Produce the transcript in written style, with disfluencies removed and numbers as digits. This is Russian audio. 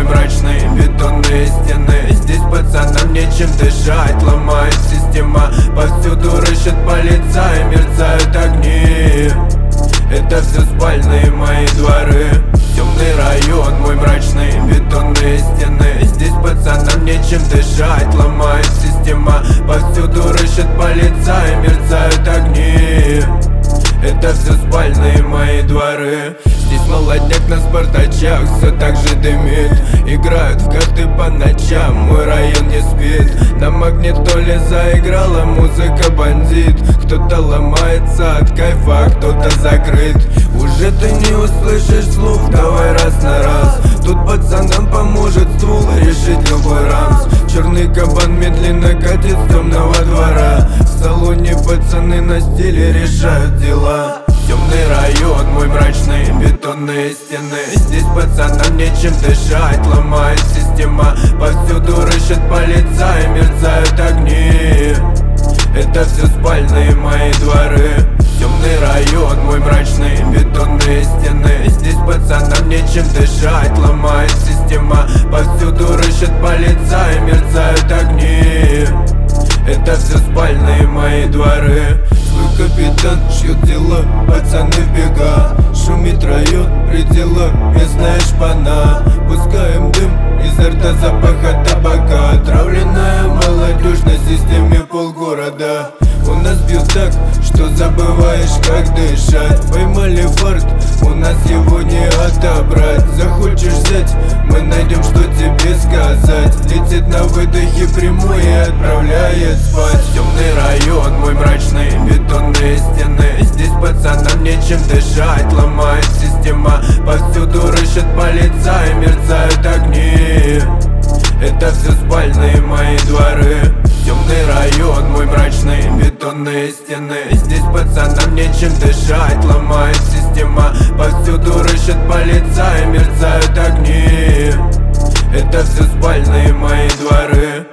мой мрачный, бетонные стены. Здесь пацанам нечем дышать, ломает система. Повсюду рыщет полицай, мерцают огни. Это все спальные мои дворы. Темный район, мой мрачный, бетонные стены. Здесь пацанам нечем дышать, ломает система. Повсюду рыщет полицай, мерцают огни. Это все спальные мои дворы. Здесь молодняк на спартачах все так же дымит. Играют в карты по ночам, мой район не спит. На магнитоле заиграла музыка бандит. Кто-то ломается от кайфа, кто-то закрыт. Уже ты не услышишь слух, давай раз на раз. Тут пацанам поможет ствол решить любой рамс. Черный кабан медленно катит с темного двора. В салоне пацаны на стиле решают дела. Темный район, мой мрачный, бетонные стены. Здесь пацанам нечем дышать, ломает система. Повсюду рыщет полицай, мерцают огни. Это все спальные мои дворы. Темный район, мой мрачный, бетонные стены. Здесь пацанам нечем дышать, ломает система. Повсюду рыщет полицай, мерцают огни. Это все спальные мои дворы. Свой капитан шьет дела, пацаны в бега. Шумит район, предела, местная шпана. Пускаем дым, изо рта запаха табака. Отравленная молодежь на системе полгорода. У нас бьют так, что забываешь, как дышать. Поймали фарт, у нас его не отобрать. Захочешь взять, мы найдем, что тебе сказать. Летит на выдохе прямой и отправляет спать. Темный район, мой мрачный, бетонные стены. Здесь пацанам нечем дышать, ломает система. Повсюду рыщет полицай, мерцают огни. Это все спальные мои дворы. Темный район, мой мрачный, бетонные стены. Здесь пацанам нечем дышать, ломает система. Повсюду рыщет полицай, мерцают огни. Это все спальные мои дворы.